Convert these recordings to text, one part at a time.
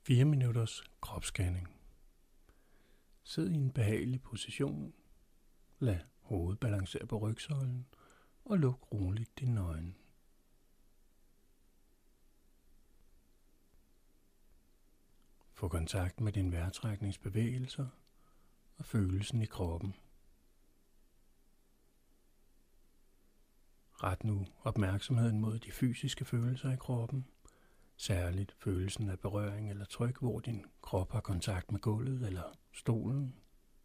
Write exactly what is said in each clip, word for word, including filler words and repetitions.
fire minutters kropsscanning. Sid i en behagelig position. Lad hovedet balancere på rygsøjlen og luk roligt dine øjne. Få kontakt med dine vejrtrækningsbevægelser og følelsen i kroppen. Ret nu opmærksomheden mod de fysiske følelser i kroppen, særligt følelsen af berøring eller tryk, hvor din krop har kontakt med gulvet eller stolen.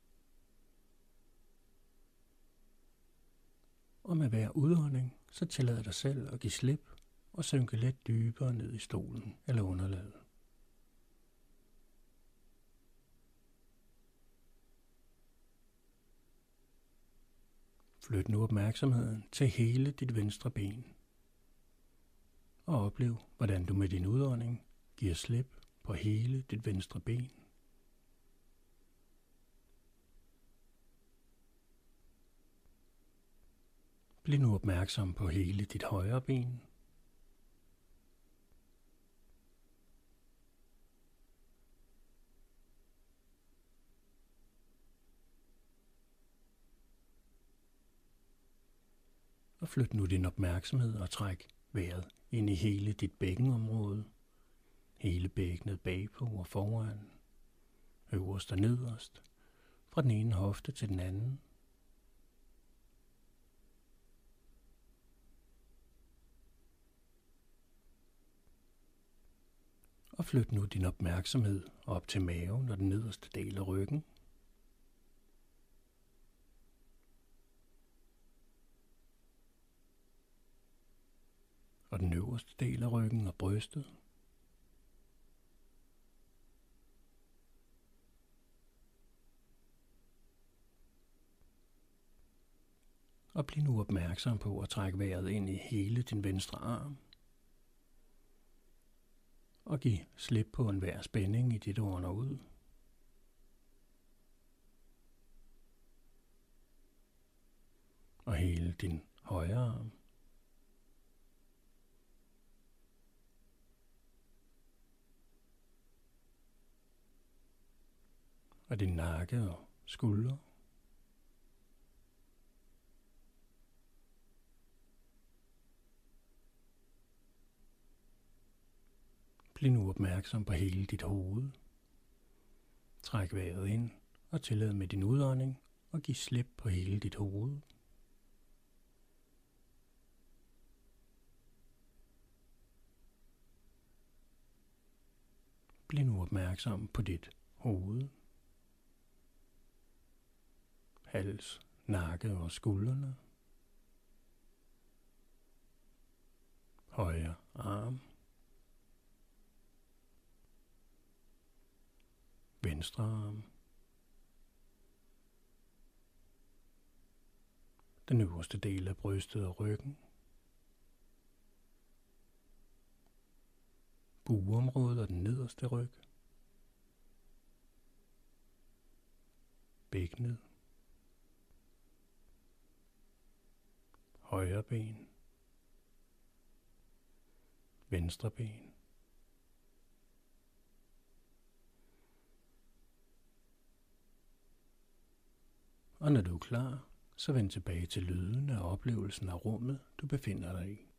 Og med hver udånding, så tillad dig selv at give slip og synke lidt dybere ned i stolen eller underlaget. Flyt nu opmærksomheden til hele dit venstre ben. Og oplev, hvordan du med din udånding giver slip på hele dit venstre ben. Bliv nu opmærksom på hele dit højre ben. Og flyt nu din opmærksomhed og træk vejret ind i hele dit bækkenområde. Hele bækkenet bagpå og foran, øverst og nederst, fra den ene hofte til den anden. Og flyt nu din opmærksomhed op til maven og den nederste del af ryggen. Og den øverste del af ryggen og brystet. Og bliv nu opmærksom på at trække vejret ind i hele din venstre arm. Og giv slip på enhver spænding i det, du ånder ud. Og hele din højre arm. Og din nakke og skuldre. Bliv nu opmærksom på hele dit hoved. Træk vejret ind og tillad med din udånding og giv slip på hele dit hoved. Bliv nu opmærksom på dit hoved, hals, nakke og skuldrene, højre arm, venstre arm, den øverste del af brystet og ryggen, bugeområdet og den nederste ryg, bækkenet, højre ben, venstre ben, og når du er klar, så vend tilbage til lyden af oplevelsen af rummet, du befinder dig i.